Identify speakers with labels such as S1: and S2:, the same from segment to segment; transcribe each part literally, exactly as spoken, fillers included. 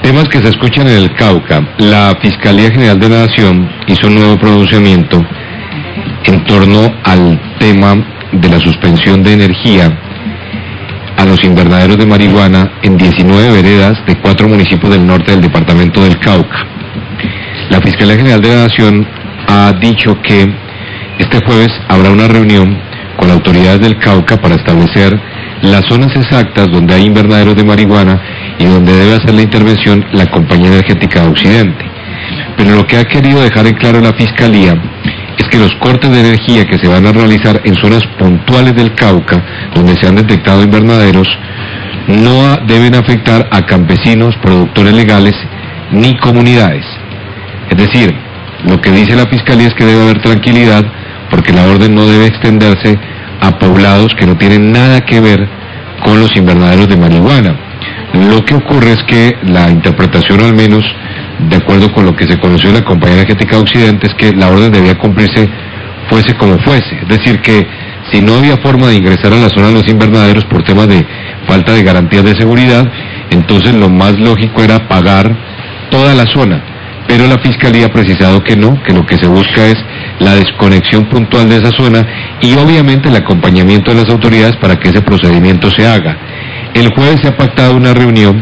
S1: Temas que se escuchan en el Cauca. La Fiscalía General de la Nación hizo un nuevo pronunciamiento en torno al tema de la suspensión de energía a los invernaderos de marihuana en diecinueve veredas de cuatro municipios del norte del departamento del Cauca. La Fiscalía General de la Nación ha dicho que este jueves habrá una reunión con autoridades del Cauca para establecer las zonas exactas donde hay invernaderos de marihuana y donde debe hacer la intervención la Compañía Energética de Occidente. Pero lo que ha querido dejar en claro la Fiscalía es que los cortes de energía que se van a realizar en zonas puntuales del Cauca, donde se han detectado invernaderos, no deben afectar a campesinos, productores legales, ni comunidades. Es decir, lo que dice la Fiscalía es que debe haber tranquilidad, porque la orden no debe extenderse a poblados que no tienen nada que ver con los invernaderos de marihuana. Lo que ocurre es que la interpretación, al menos de acuerdo con lo que se conoció de la Compañía Energética de Occidente, es que la orden debía cumplirse fuese como fuese. Es decir, que si no había forma de ingresar a la zona de los invernaderos por temas de falta de garantías de seguridad, entonces lo más lógico era apagar toda la zona. Pero la Fiscalía ha precisado que no, que lo que se busca es la desconexión puntual de esa zona y obviamente el acompañamiento de las autoridades para que ese procedimiento se haga. El jueves se ha pactado una reunión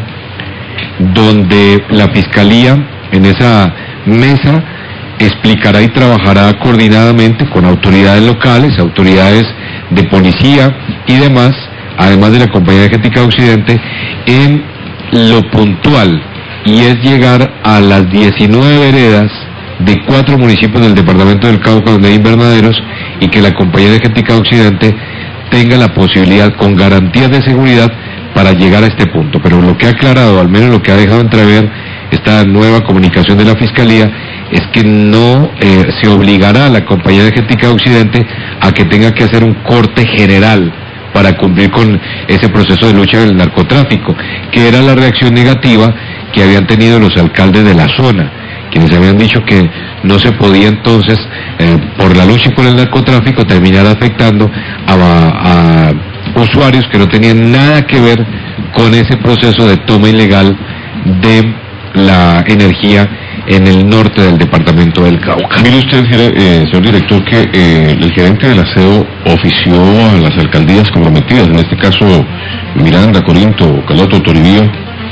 S1: donde la Fiscalía en esa mesa explicará y trabajará coordinadamente con autoridades locales, autoridades de policía y demás, además de la Compañía Energética de Occidente, en lo puntual, y es llegar a las diecinueve veredas de cuatro municipios del departamento del Cauca donde hay invernaderos y que la Compañía Energética de Occidente tenga la posibilidad con garantías de seguridad para llegar a este punto. Pero lo que ha aclarado, al menos lo que ha dejado entrever esta nueva comunicación de la Fiscalía, es que no eh, se obligará a la Compañía Energética de Occidente a que tenga que hacer un corte general para cumplir con ese proceso de lucha del narcotráfico, que era la reacción negativa que habían tenido los alcaldes de la zona, quienes habían dicho que no se podía entonces, eh, por la lucha con el narcotráfico, terminar afectando a, a usuarios que no tenían nada que ver con ese proceso de toma ilegal de la energía en el norte del departamento del Cauca.
S2: Mire usted, eh, señor director, que eh, el gerente del aseo ofició a las alcaldías comprometidas, en este caso Miranda, Corinto, Caloto, Toribío,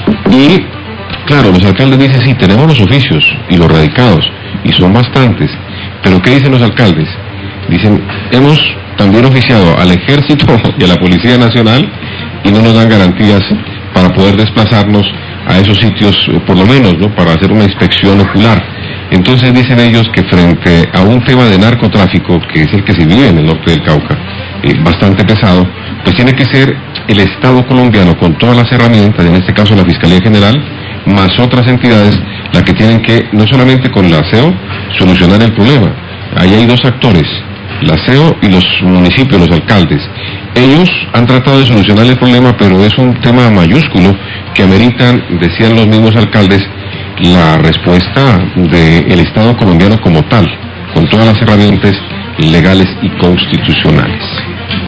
S2: y claro, los alcaldes dicen, sí, tenemos los oficios y los radicados, y son bastantes, pero ¿qué dicen los alcaldes? Dicen, hemos también oficiado al Ejército y a la Policía Nacional y no nos dan garantías para poder desplazarnos a esos sitios, por lo menos, ¿no?, para hacer una inspección ocular. Entonces dicen ellos que frente a un tema de narcotráfico, que es el que se vive en el norte del Cauca, eh, bastante pesado, pues tiene que ser el Estado colombiano con todas las herramientas, en este caso la Fiscalía General, más otras entidades, las que tienen que, no solamente con el aseo, solucionar el problema. Ahí hay dos actores, el aseo y los municipios, los alcaldes. Ellos han tratado de solucionar el problema, pero es un tema mayúsculo que ameritan, decían los mismos alcaldes, la respuesta del Estado colombiano como tal, con todas las herramientas legales y constitucionales.